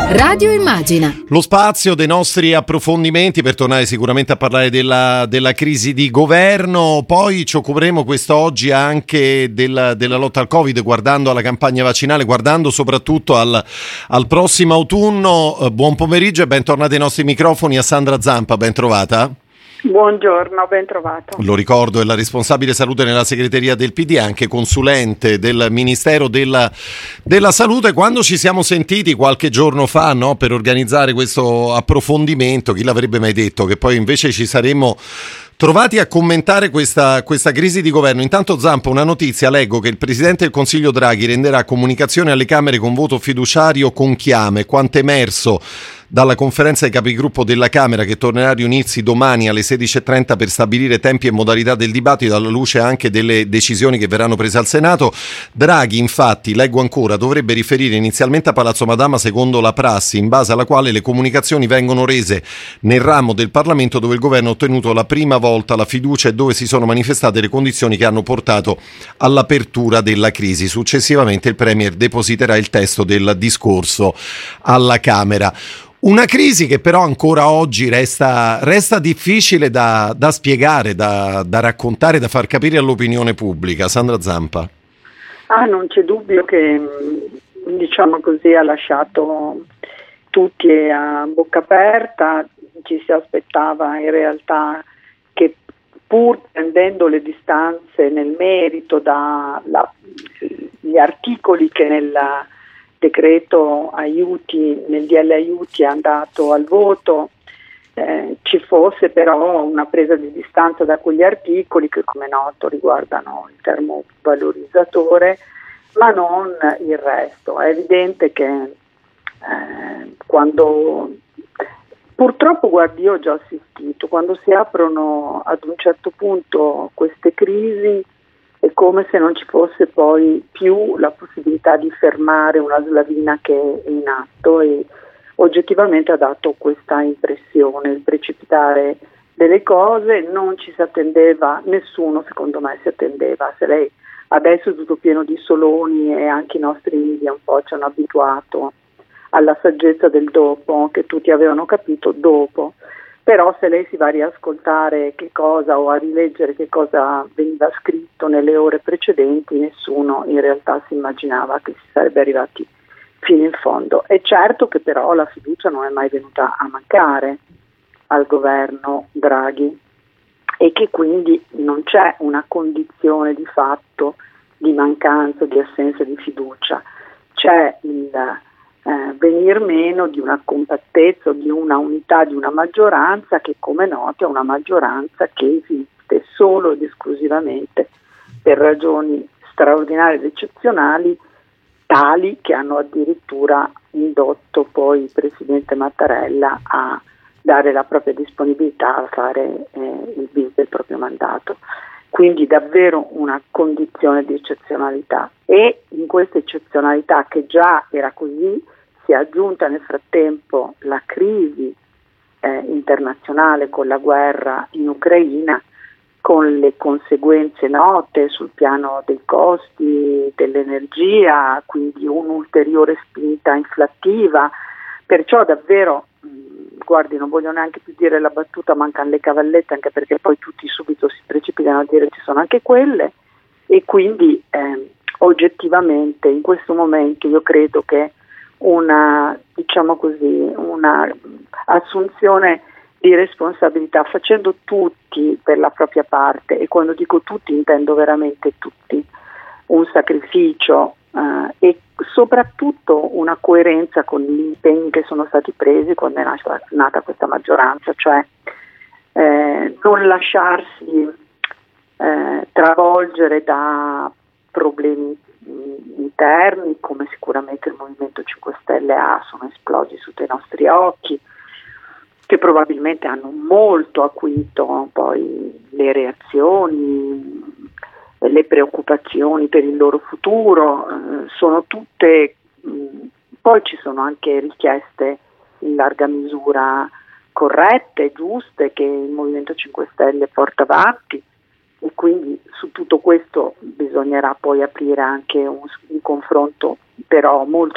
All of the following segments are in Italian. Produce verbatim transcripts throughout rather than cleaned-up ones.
Radio Immagina. Lo spazio dei nostri approfondimenti per tornare sicuramente a parlare della, della crisi di governo. Poi ci occuperemo quest'oggi anche della, della lotta al Covid, guardando alla campagna vaccinale, guardando soprattutto al, al prossimo autunno. Eh, buon pomeriggio e bentornati ai nostri microfoni a Sandra Zampa, ben trovata. Buongiorno, ben trovato. Lo ricordo, è la responsabile salute nella segreteria del P D, anche consulente del Ministero della, della Salute. Quando ci siamo sentiti qualche giorno fa, no, per organizzare questo approfondimento, chi l'avrebbe mai detto che poi invece ci saremmo trovati a commentare questa, questa crisi di governo. Intanto Zampa, una notizia, leggo che il Presidente del Consiglio Draghi renderà comunicazione alle Camere con voto fiduciario con chiame, quanto emerso dalla conferenza dei capigruppo della Camera, che tornerà a riunirsi domani alle sedici e trenta per stabilire tempi e modalità del dibattito, alla luce anche delle decisioni che verranno prese al Senato. Draghi, infatti, leggo ancora, dovrebbe riferire inizialmente a Palazzo Madama secondo la prassi, in base alla quale le comunicazioni vengono rese nel ramo del Parlamento dove il governo ha ottenuto la prima volta la fiducia e dove si sono manifestate le condizioni che hanno portato all'apertura della crisi. Successivamente il Premier depositerà il testo del discorso alla Camera. Una crisi che però ancora oggi resta, resta difficile da, da spiegare, da, da raccontare, da far capire all'opinione pubblica. Sandra Zampa. Ah, non c'è dubbio che, diciamo così, ha lasciato tutti a bocca aperta. Ci si aspettava in realtà che, pur prendendo le distanze nel merito dagli articoli che nella decreto aiuti, nel D L aiuti è andato al voto, eh, ci fosse però una presa di distanza da quegli articoli che, come noto, riguardano il termovalorizzatore, ma non il resto. È evidente che eh, quando purtroppo, guardi, io ho già assistito, quando si aprono ad un certo punto queste crisi, è come se non ci fosse poi più la possibilità di fermare una slavina che è in atto, e oggettivamente ha dato questa impressione, il precipitare delle cose. Non ci si attendeva, nessuno secondo me si attendeva. Se lei adesso è tutto pieno di soloni e anche i nostri media un po' ci hanno abituato alla saggezza del dopo, che tutti avevano capito dopo. Però se lei si va a riascoltare che cosa o a rileggere che cosa veniva scritto nelle ore precedenti, nessuno in realtà si immaginava che si sarebbe arrivati fino in fondo. È certo che però la fiducia non è mai venuta a mancare al governo Draghi e che quindi non c'è una condizione di fatto di mancanza, di assenza di fiducia. C'è il Eh, venir meno di una compattezza, di una unità, di una maggioranza che, come noto, è una maggioranza che esiste solo ed esclusivamente per ragioni straordinarie ed eccezionali, tali che hanno addirittura indotto poi il Presidente Mattarella a dare la propria disponibilità a fare eh, il bis del proprio mandato. Quindi davvero una condizione di eccezionalità, e in questa eccezionalità, che già era così, si è aggiunta nel frattempo la crisi eh, internazionale con la guerra in Ucraina, con le conseguenze note sul piano dei costi dell'energia, quindi un'ulteriore spinta inflattiva. Perciò davvero, guardi, non voglio neanche più dire la battuta mancano le cavallette, anche perché poi tutti subito si precipitano a dire ci sono anche quelle, e quindi eh, oggettivamente in questo momento io credo che una, diciamo così, una assunzione di responsabilità, facendo tutti per la propria parte, e quando dico tutti intendo veramente tutti, un sacrificio eh, e soprattutto una coerenza con gli impegni che sono stati presi quando è nata, nata questa maggioranza, cioè eh, non lasciarsi eh, travolgere da problemi interni, come sicuramente il Movimento cinque Stelle ha, sono esplosi sotto i nostri occhi, che probabilmente hanno molto acuito poi le reazioni, le preoccupazioni per il loro futuro. Eh, sono tutte, mh, poi ci sono anche richieste in larga misura corrette, giuste, che il Movimento cinque Stelle porta avanti, e quindi su tutto questo bisognerà poi aprire anche un, un confronto però molto più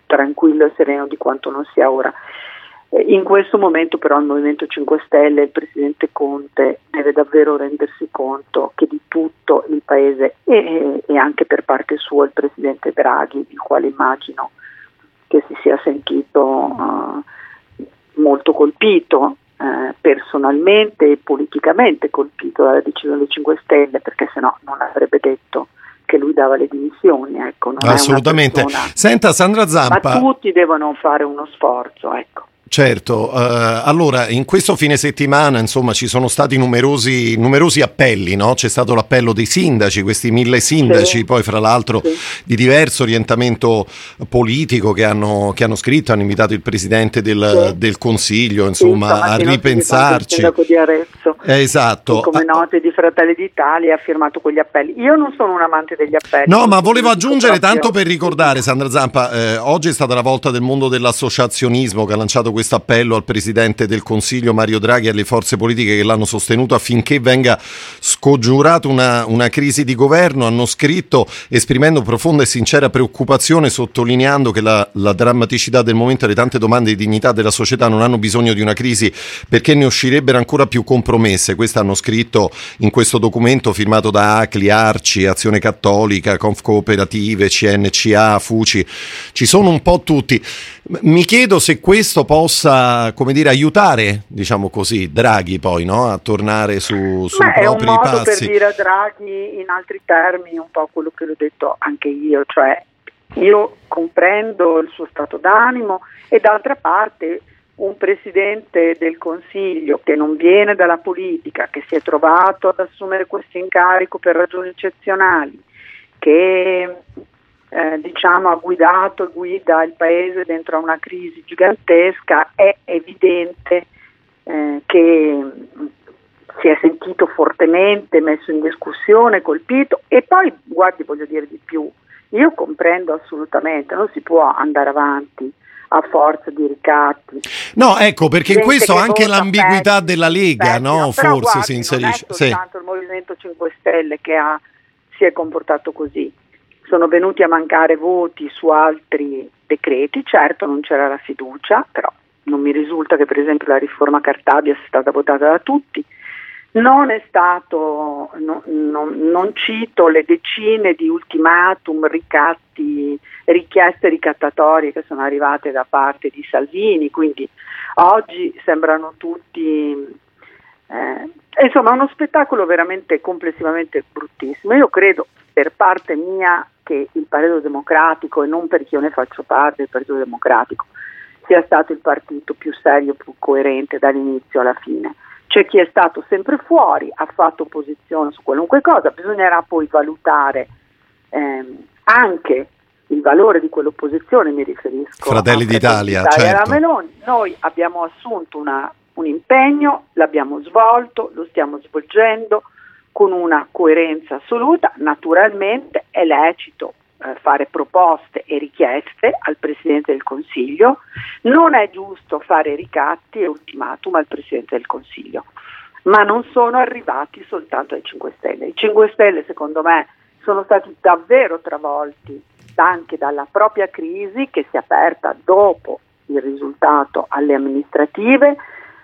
tranquillo e sereno di quanto non sia ora. In questo momento però il Movimento cinque Stelle, il Presidente Conte deve davvero rendersi conto che di tutto il Paese e, e anche per parte sua il Presidente Draghi, il quale immagino che si sia sentito uh, molto colpito eh, personalmente e politicamente colpito dalla decisione dei cinque Stelle, perché sennò non avrebbe detto che lui dava le dimissioni, ecco, non assolutamente. È una persona, senta Sandra Zampa, ma tutti devono fare uno sforzo, ecco. Certo, uh, allora in questo fine settimana insomma ci sono stati numerosi, numerosi appelli, no? C'è stato l'appello dei sindaci, questi mille sindaci, sì. Poi fra l'altro sì. di diverso orientamento politico che hanno, che hanno scritto, hanno invitato il Presidente del, sì. del Consiglio insomma, sì, a ripensarci. Il sindaco di Arezzo, eh, esatto. come note di Fratelli d'Italia, ha firmato quegli appelli. Io non sono un amante degli appelli. No, ma volevo aggiungere, tanto per ricordare, Sandra Zampa, eh, oggi è stata la volta del mondo dell'associazionismo che ha lanciato questo appello al Presidente del Consiglio Mario Draghi e alle forze politiche che l'hanno sostenuto affinché venga scongiurata una, una crisi di governo. Hanno scritto esprimendo profonda e sincera preoccupazione, sottolineando che la, la drammaticità del momento e le tante domande di dignità della società non hanno bisogno di una crisi perché ne uscirebbero ancora più compromesse. Questo hanno scritto in questo documento firmato da A C L I, Arci, Azione Cattolica, Confcooperative, C N C A, Fuci. Ci sono un po' tutti. Mi chiedo se questo possa, come dire, aiutare, diciamo così, Draghi poi, no? A tornare su, sui Beh, propri passi. È un modo passi. Per dire a Draghi in altri termini un po' quello che l'ho detto anche io, cioè io comprendo il suo stato d'animo e d'altra parte un Presidente del Consiglio che non viene dalla politica, che si è trovato ad assumere questo incarico per ragioni eccezionali, che Eh, diciamo ha guidato e guida il Paese dentro a una crisi gigantesca, è evidente eh, che si è sentito fortemente messo in discussione, colpito. E poi, guardi, voglio dire di più, io comprendo assolutamente, non si può andare avanti a forza di ricatti. No, ecco, perché in questo anche l'ambiguità peggio, della Lega, peggio, no? Forse guardi, si inserisce. Non è soltanto sì. il Movimento cinque Stelle che ha, si è comportato così. Sono venuti a mancare voti su altri decreti, certo non c'era la fiducia, però non mi risulta che per esempio la riforma Cartabia sia stata votata da tutti. Non è stato, no, no, non cito le decine di ultimatum, ricatti, richieste ricattatorie che sono arrivate da parte di Salvini, quindi oggi sembrano tutti, eh, insomma uno spettacolo veramente complessivamente bruttissimo. Io credo per parte mia che il Partito Democratico, e non perché io ne faccio parte del Partito Democratico, sia stato il partito più serio, più coerente dall'inizio alla fine. C'è chi è stato sempre fuori, ha fatto opposizione su qualunque cosa, bisognerà poi valutare ehm, anche il valore di quell'opposizione, mi riferisco Fratelli a d'Italia, Fratelli d'Italia certo. e alla Meloni. Noi abbiamo assunto una, un impegno, l'abbiamo svolto, lo stiamo svolgendo con una coerenza assoluta. Naturalmente è lecito eh, fare proposte e richieste al Presidente del Consiglio, non è giusto fare ricatti e ultimatum al Presidente del Consiglio, ma non sono arrivati soltanto ai cinque Stelle. I cinque Stelle secondo me sono stati davvero travolti anche dalla propria crisi che si è aperta dopo il risultato alle amministrative.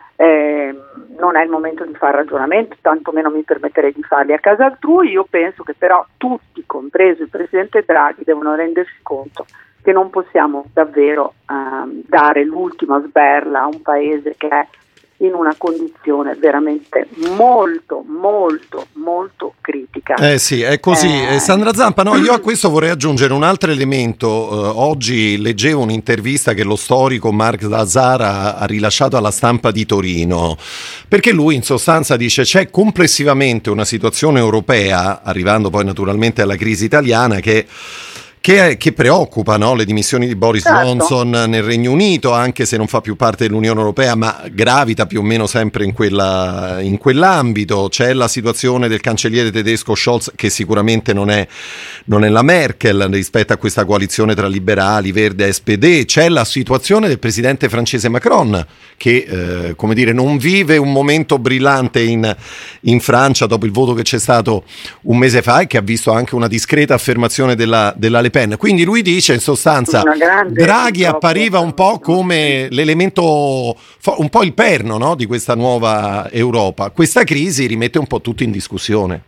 Eh, non è il momento di fare ragionamento, tantomeno mi permetterei di farli a casa altrui. Io penso che però tutti, compreso il Presidente Draghi, devono rendersi conto che non possiamo davvero ehm, dare l'ultima sberla a un Paese che è in una condizione veramente molto, molto, molto critica. Eh sì, è così. Eh... Sandra Zampa, no, io a questo vorrei aggiungere un altro elemento. Uh, oggi leggevo un'intervista che lo storico Mark Lazar ha, ha rilasciato alla Stampa di Torino, perché lui in sostanza dice c'è complessivamente una situazione europea, arrivando poi naturalmente alla crisi italiana, che Che, che preoccupa, no? Le dimissioni di Boris certo. Johnson nel Regno Unito, anche se non fa più parte dell'Unione Europea, ma gravita più o meno sempre in, quella, in quell'ambito. C'è la situazione del cancelliere tedesco Scholz, che sicuramente non è, non è la Merkel rispetto a questa coalizione tra liberali, Verde e S P D. C'è la situazione del presidente francese Macron, che eh, come dire, non vive un momento brillante in, in Francia dopo il voto che c'è stato un mese fa e che ha visto anche una discreta affermazione della, della Le Le Pen. Quindi lui dice in sostanza Draghi appariva un po' come l'elemento, un po' il perno, no, di questa nuova Europa. Questa crisi rimette un po' tutto in discussione.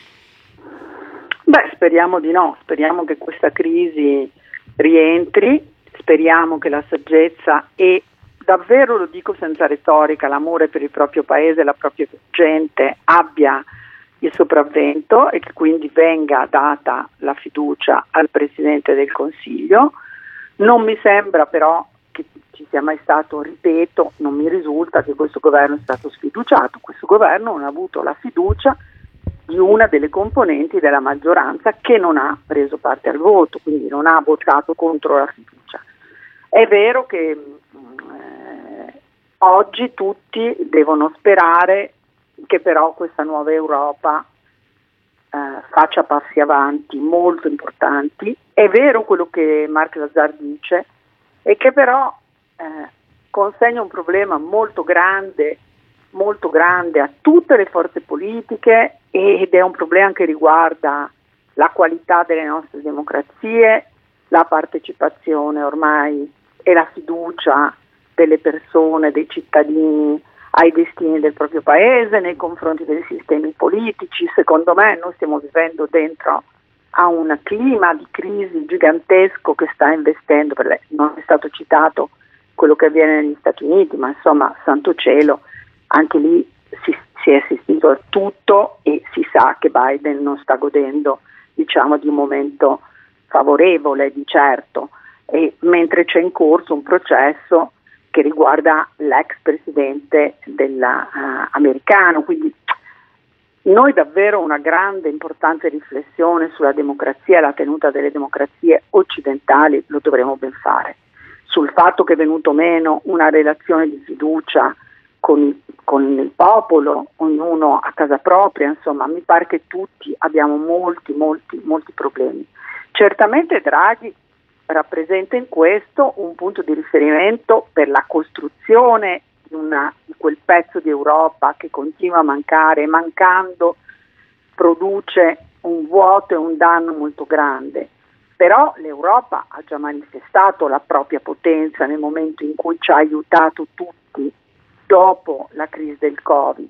Beh, speriamo di no, speriamo che questa crisi rientri, speriamo che la saggezza e davvero, lo dico senza retorica, l'amore per il proprio paese, la propria gente abbia il sopravvento e che quindi venga data la fiducia al Presidente del Consiglio. Non mi sembra però che ci sia mai stato, ripeto, non mi risulta che questo governo sia stato sfiduciato. Questo governo non ha avuto la fiducia di una delle componenti della maggioranza che non ha preso parte al voto, quindi non ha votato contro la fiducia. È vero che eh, oggi tutti devono sperare che però questa nuova Europa eh, faccia passi avanti molto importanti. È vero quello che Marc Lazar dice, e che però eh, consegna un problema molto grande, molto grande a tutte le forze politiche, ed è un problema che riguarda la qualità delle nostre democrazie, la partecipazione ormai e la fiducia delle persone, dei cittadini ai destini del proprio paese nei confronti dei sistemi politici. Secondo me noi stiamo vivendo dentro a un clima di crisi gigantesco che sta investendo, perché non è stato citato quello che avviene negli Stati Uniti, ma insomma, santo cielo, anche lì si, si è assistito a tutto e si sa che Biden non sta godendo, diciamo, di un momento favorevole di certo, e mentre c'è in corso un processo che riguarda l'ex presidente della, uh, americano. Quindi noi davvero una grande importante riflessione sulla democrazia e la tenuta delle democrazie occidentali lo dovremo ben fare. Sul fatto che è venuto meno una relazione di fiducia con, con il popolo, ognuno a casa propria, insomma, mi pare che tutti abbiamo molti, molti, molti problemi. Certamente Draghi rappresenta in questo un punto di riferimento per la costruzione di, una, di quel pezzo di Europa che continua a mancare, e mancando produce un vuoto e un danno molto grande. Però l'Europa ha già manifestato la propria potenza nel momento in cui ci ha aiutato tutti dopo la crisi del Covid.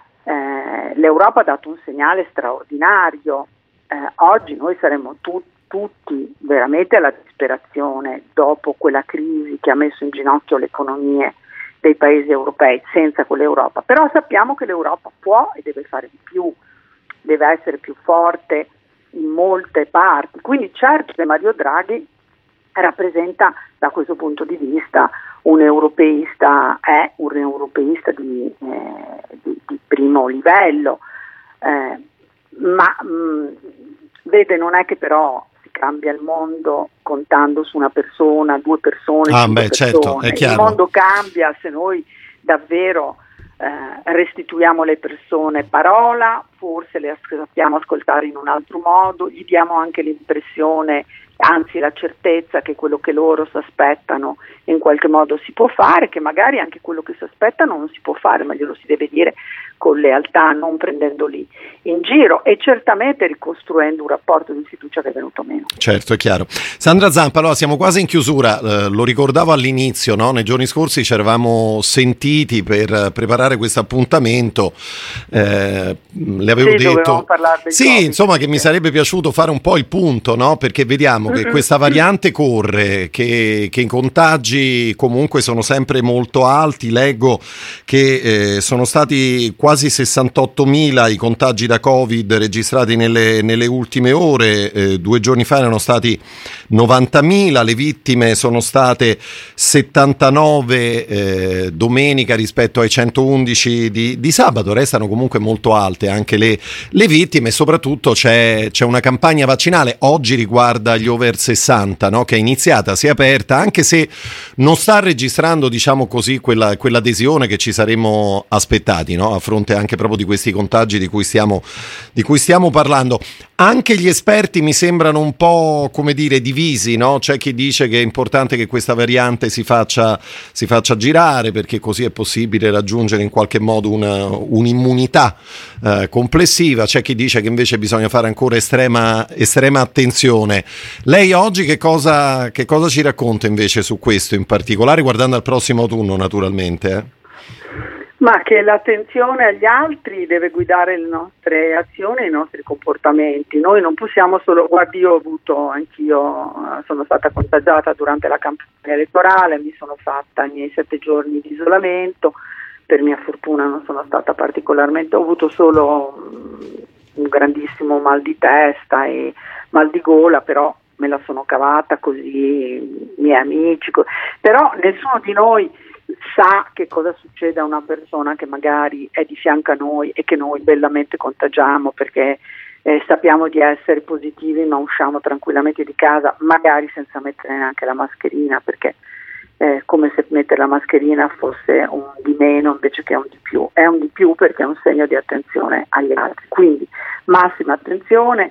Eh, L'Europa ha dato un segnale straordinario. Eh, oggi noi saremmo tutti tutti veramente alla disperazione dopo quella crisi che ha messo in ginocchio le economie dei paesi europei senza quell'Europa. Però sappiamo che l'Europa può e deve fare di più, deve essere più forte in molte parti. Quindi certo che Mario Draghi rappresenta da questo punto di vista un europeista, è un europeista di, eh, di, di primo livello, eh, ma mh, vede, non è che però cambia il mondo contando su una persona, due persone, ah, beh, persone. Certo, è chiaro. Il mondo cambia se noi davvero eh, restituiamo alle persone parola, forse le sappiamo ascoltare in un altro modo, gli diamo anche l'impressione, anzi la certezza che quello che loro si aspettano in qualche modo si può fare, che magari anche quello che si aspettano non si può fare, ma glielo si deve dire con lealtà, non prendendoli in giro, e certamente ricostruendo un rapporto di fiducia che è venuto meno. Certo, è chiaro. Sandra Zampa, allora siamo quasi in chiusura, eh, lo ricordavo all'inizio, no? Nei giorni scorsi ci eravamo sentiti per preparare questo appuntamento, eh, le avevo sì, detto sì, COVID. Insomma, che mi sarebbe piaciuto fare un po' il punto, no? Perché vediamo che questa variante corre, che, che i contagi comunque sono sempre molto alti. Leggo che eh, sono stati quasi sessantottomila i contagi da Covid registrati nelle, nelle ultime ore, eh, due giorni fa erano stati novantamila, le vittime sono state settantanove eh, domenica rispetto ai centoundici di, di sabato, restano comunque molto alte anche le, le vittime, e soprattutto c'è, c'è una campagna vaccinale, oggi riguarda gli over sessanta, no? Che è iniziata, si è aperta, anche se non sta registrando, diciamo così, quella, quell'adesione che ci saremmo aspettati, no? A fronte fronte anche proprio di questi contagi di cui stiamo, di cui stiamo parlando. Anche gli esperti mi sembrano un po', come dire, divisi, no? C'è chi dice che è importante che questa variante si faccia, si faccia girare, perché così è possibile raggiungere in qualche modo una, un'immunità eh, complessiva. C'è chi dice che invece bisogna fare ancora estrema, estrema attenzione. Lei oggi che cosa, che cosa ci racconta invece su questo in particolare, guardando al prossimo autunno naturalmente? Eh? Ma che l'attenzione agli altri deve guidare le nostre azioni e i nostri comportamenti. Noi non possiamo solo, guardi, io ho avuto, anch'io sono stata contagiata durante la campagna elettorale, mi sono fatta i miei sette giorni di isolamento, per mia fortuna non sono stata particolarmente, ho avuto solo un grandissimo mal di testa e mal di gola, però me la sono cavata così, i miei amici, però nessuno di noi sa che cosa succede a una persona che magari è di fianco a noi e che noi bellamente contagiamo, perché eh, sappiamo di essere positivi ma usciamo tranquillamente di casa, magari senza mettere neanche la mascherina, perché è come se mettere la mascherina fosse un di meno invece che un di più. È un di più perché è un segno di attenzione agli altri, quindi massima attenzione,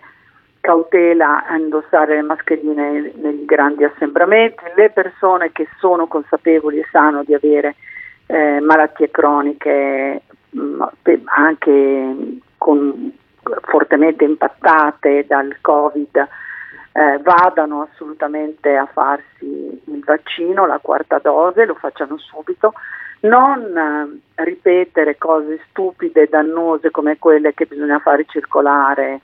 cautela a indossare le mascherine negli grandi assembramenti. Le persone che sono consapevoli e sanno di avere eh, malattie croniche mh, anche con, fortemente impattate dal Covid, eh, vadano assolutamente a farsi il vaccino, la quarta dose, lo facciano subito. Non eh, ripetere cose stupide e dannose come quelle che bisogna fare circolare.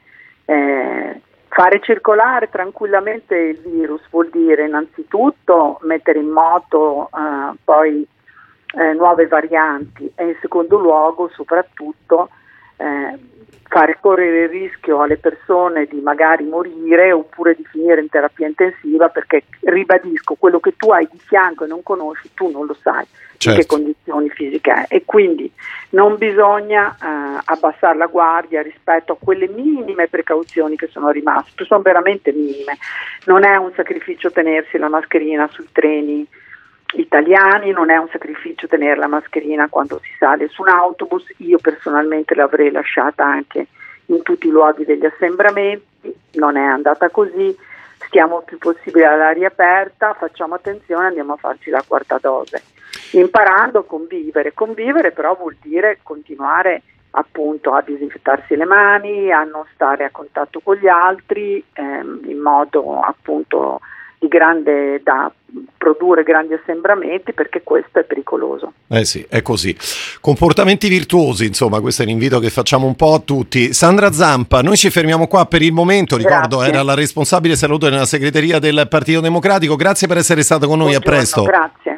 Eh, fare circolare tranquillamente il virus vuol dire innanzitutto mettere in moto eh, poi eh, nuove varianti e in secondo luogo soprattutto eh, fare correre il rischio alle persone di magari morire oppure di finire in terapia intensiva, perché ribadisco, quello che tu hai di fianco e non conosci tu non lo sai. Certo. In che condizioni fisiche è, e quindi non bisogna eh, abbassare la guardia rispetto a quelle minime precauzioni che sono rimaste, sono veramente minime. Non è un sacrificio tenersi la mascherina sui treni italiani, non è un sacrificio tenere la mascherina quando si sale su un autobus. Io personalmente l'avrei lasciata anche in tutti i luoghi degli assembramenti, non è andata così. Stiamo il più possibile all'aria aperta, facciamo attenzione, andiamo a farci la quarta dose, imparando a convivere. Convivere però vuol dire continuare appunto a disinfettarsi le mani, a non stare a contatto con gli altri ehm, in modo appunto di grande da produrre grandi assembramenti, perché questo è pericoloso. Eh sì, è così. Comportamenti virtuosi, insomma, questo è l'invito che facciamo un po' a tutti. Sandra Zampa, noi ci fermiamo qua per il momento, ricordo Grazie. Era la responsabile salute nella segreteria del Partito Democratico. Grazie per essere stata con noi, Buongiorno, a presto. Grazie.